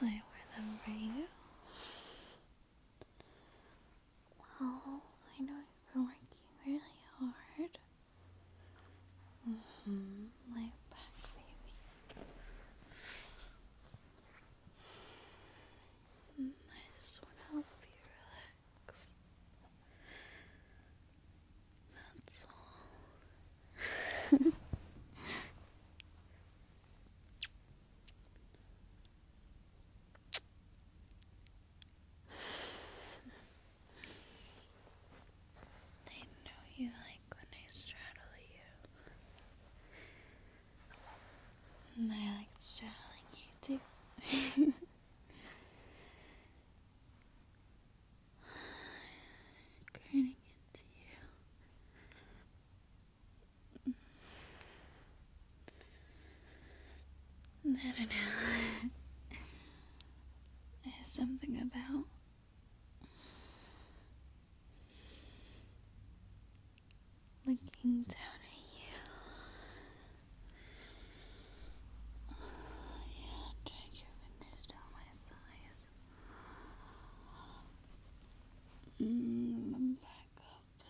I wear them for you. Well, I know you've been working really hard. Lay back, baby. I just want to help you relax. That's all. I know you like when I straddle you. And I like straddling you too. Turning into you. I don't know. There's something about looking down at you. Yeah, drag your fingers down my thighs. Back up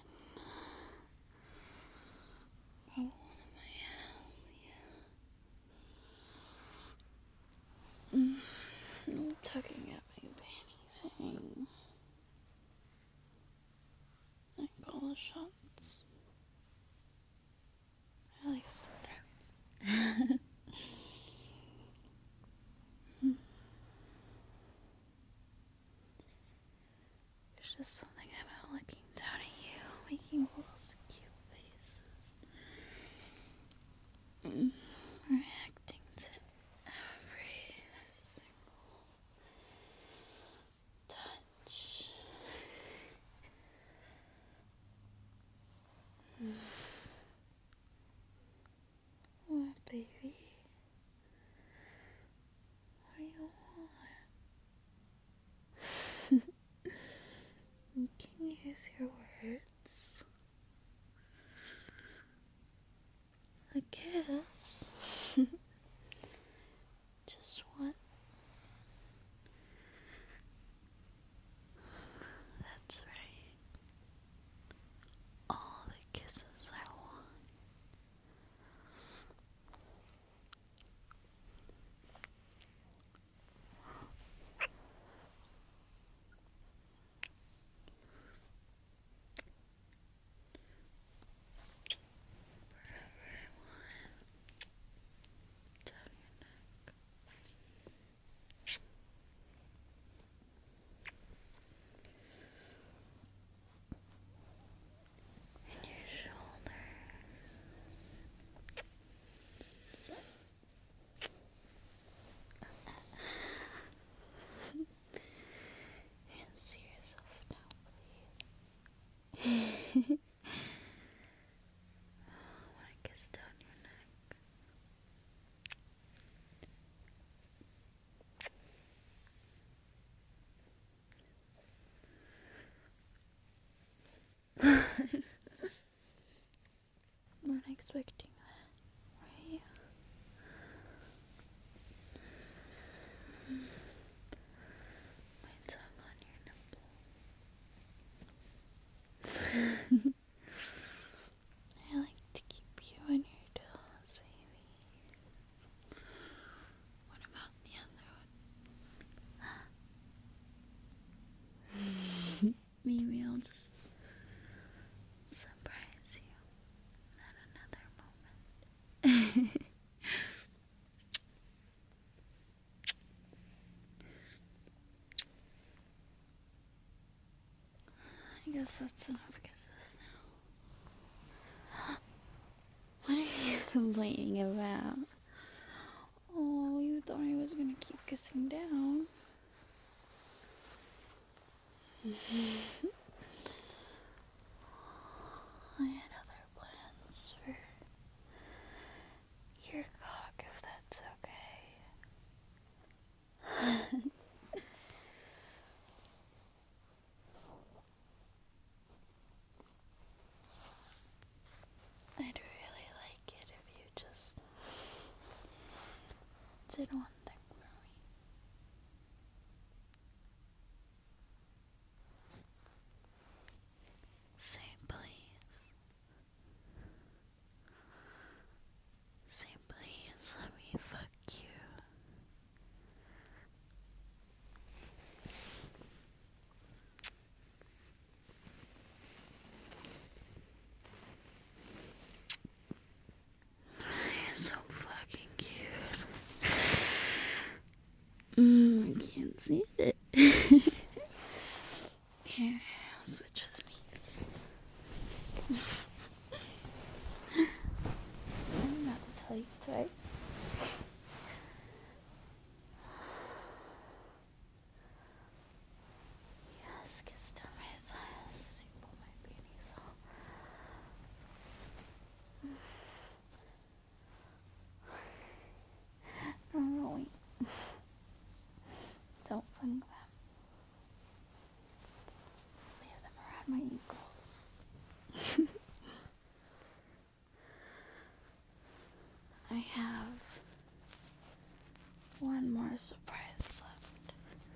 and roll into my ass. Yeah. I'm tugging at my panties, saying, I call the shots. I like sometimes. There's just something about looking down at you, making all those cute faces, reacting to every single touch. What, baby? What do you want? You can use your words. A kiss. Just what? That's right. All the kisses I want. Down your neck. And your shoulder. Answer yourself now, please. I want to kiss down your neck. Weren't expecting that, right? My tongue on your nipple. I like to keep you on your toes, baby. What about the other one? Maybe I'll just surprise you at another moment. I guess that's enough kisses now. What are you complaining about? Oh, you thought I was gonna keep kissing down. I had other plans for your cock, if that's okay. I'd really like it if you just did one thing for me. I can't see it. Here, switch with me. I'm not to tell you twice. Yes, kiss down my thighs as you pull my panties off. No, wait. Don't fling them. Leave them around my ankles. I have one more surprise left.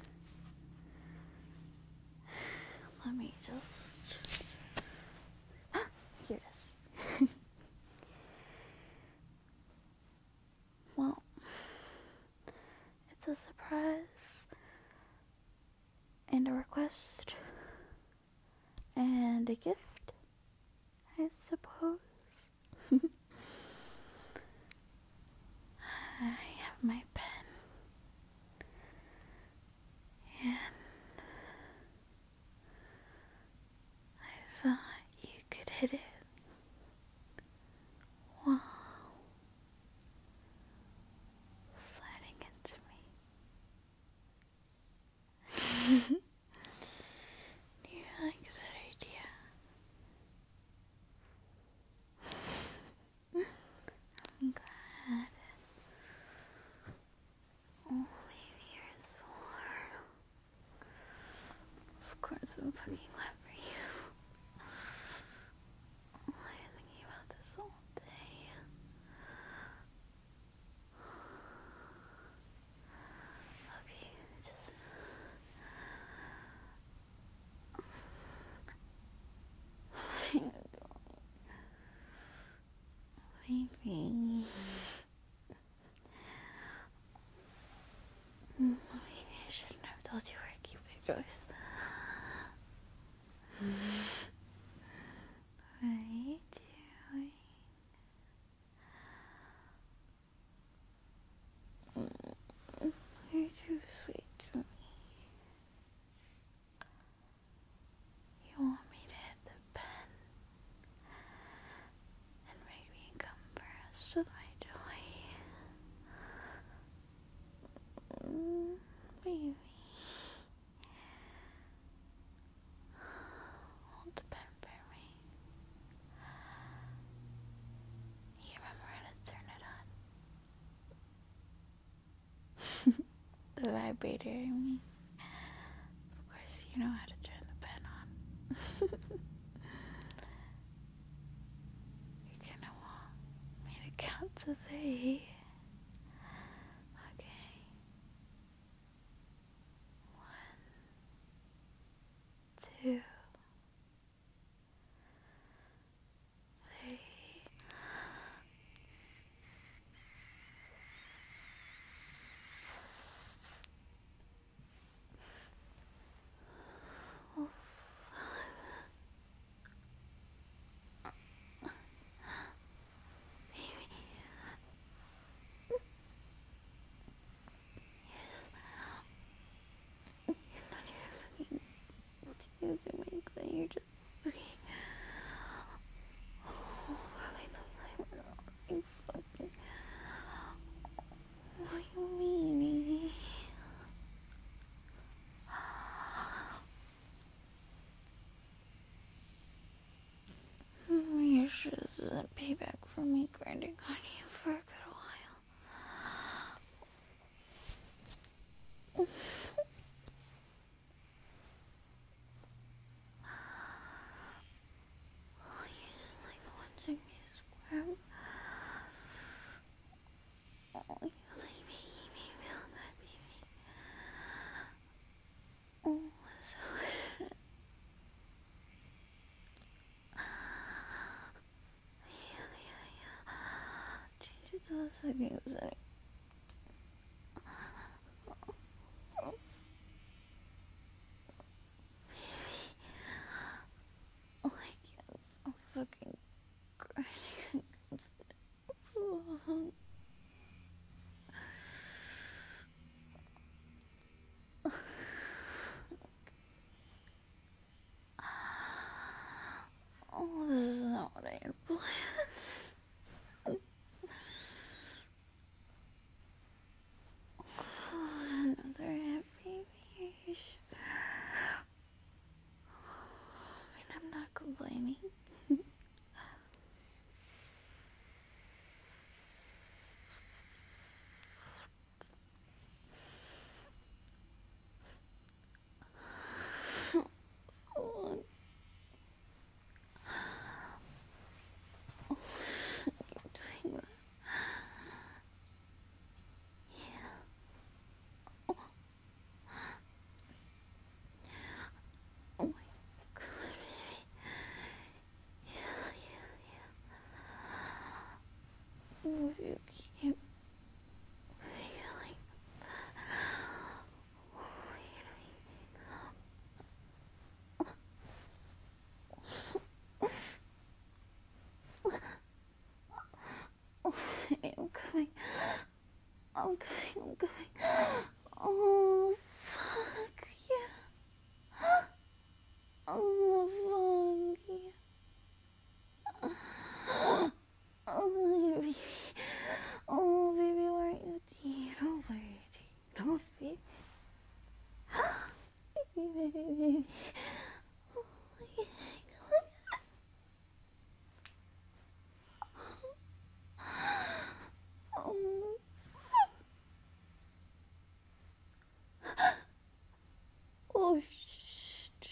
Let me just... Here it is. Well, it's a surprise and a request and a gift, I suppose. I have my pen and I thought you could hit it. Wow. Sliding into me. Do you like that idea? I'm glad. Oh, baby, you're so hard. Of course, I'm putting that for you. Oh, I've been thinking about this all day. Okay, just... Baby. Maybe I shouldn't have told you where Cupid goes. What are you doing? You're too sweet to me. You want me to hit the pen and make me come first with my joy. Baby. Hold the pen for me. You remember how to turn it on? The vibrator, I mean. Of course, you know how to turn the pen on. You're gonna want me to count to 3. Okay. 1, 2, 3. Using my gun, you're just okay. Oh, I know I'm fucking. What do you mean? You're sure this isn't payback for me grinding on you for a good while. Oh, you just like watching me squirm. Oh, you like making me feel good, baby. Oh, so yeah. Change it to a second setting. Oh, I can't stop fucking grinding against it. Oh. I'm going. Oh, fuck yeah. Oh, fuck yeah. Oh, baby. Oh, baby, why aren't you tea? No, baby. No, baby. Baby. Oh, oh, shit.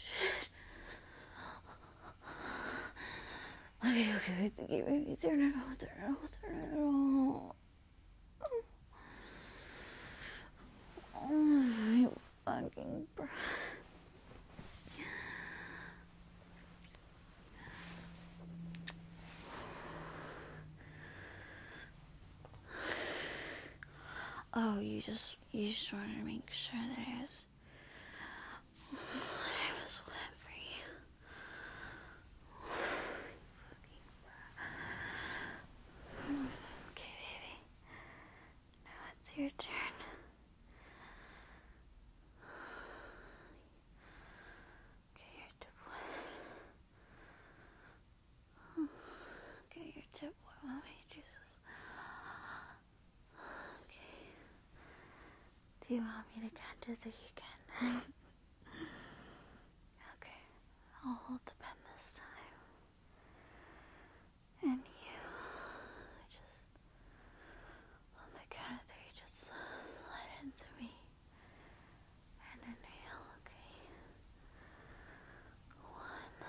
Okay, baby, turn it on. Oh, my fucking bro. Oh, you just wanted to make sure that I was wet for you. Okay, baby. Now it's your turn. Get your tip wet. Get your tip wet while we do this. Okay. Do you want me to count to 3 again? Okay. I'll hold the pen this time. And you just, on the count of 3, just slide into me. And inhale, okay? 1,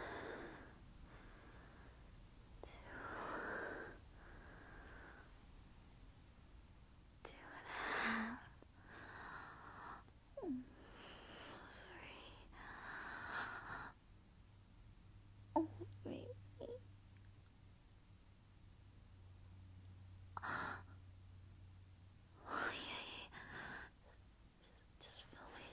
2, 2.5, 3. Oh, baby. Oh, yeah. Just feel me.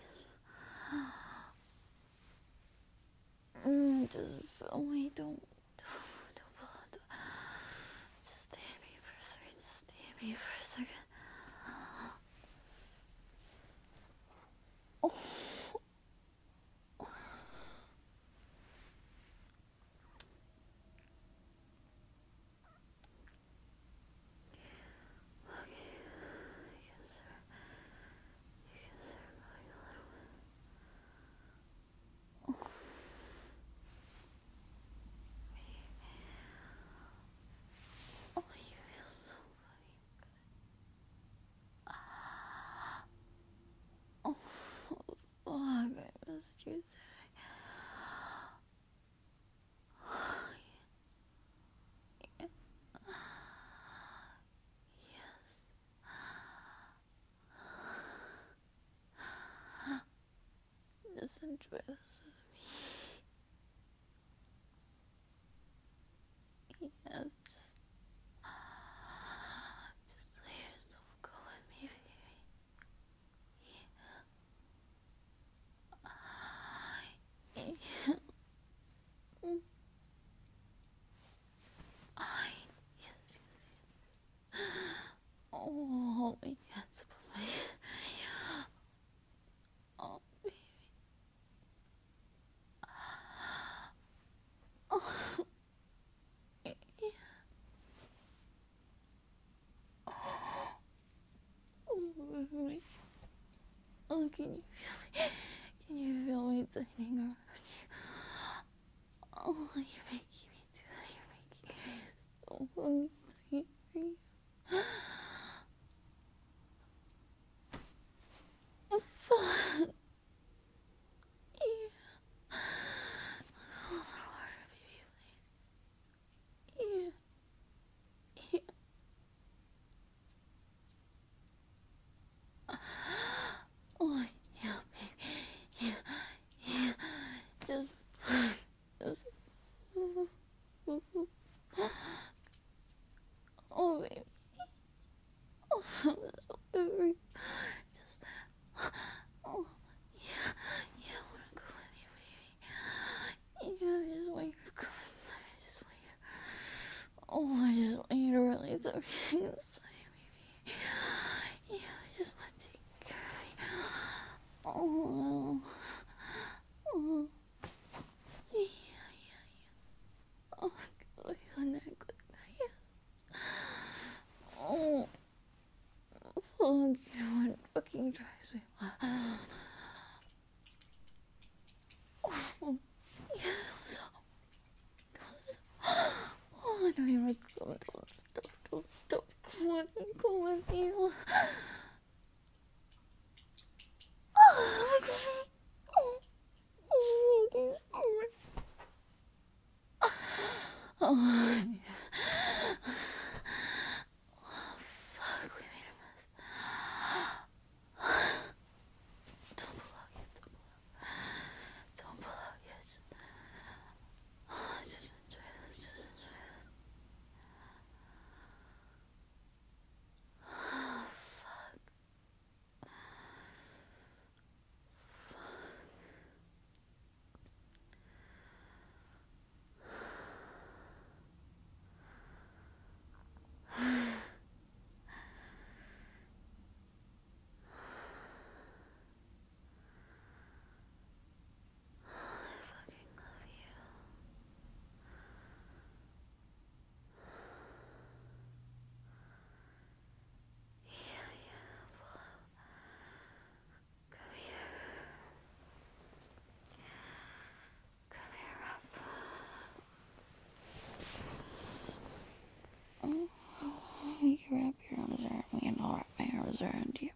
Just feel me. Don't pull out. Just stay at me for a second. Oh. Okay. You can start going a little bit. Oh. Oh, you feel so fucking good. Oh, fuck, I missed you today. Yes. Just enjoy this with me. Yes, just let yourself go with me, baby. Yes. Oh, hold my hands above my head. Oh, baby. Oh, yeah. Oh, baby. Oh, can you feel me? Can you feel me tightening around you? Oh, you're making me do that. You're making me so fucking tight for you. Oh, fuck. Yeah. A little harder, baby, please. Yeah. Oh, yeah, baby. Yeah. Just. Oh, baby. Oh, I'm so sorry. Just. Oh, yeah. Yeah, I wanna go with you, baby. Yeah, I just want you to go inside. I just want you to really do everything inside, baby. Yeah, No one fucking tries me. Oh, yes, oh, I don't even go. Don't stop. Come on, go with me. Oh, fuck, we made a mess. Don't pull out yet, don't pull out yet. Just enjoy this, Oh, fuck. You can wrap your arms around me and I'll wrap my arms around you.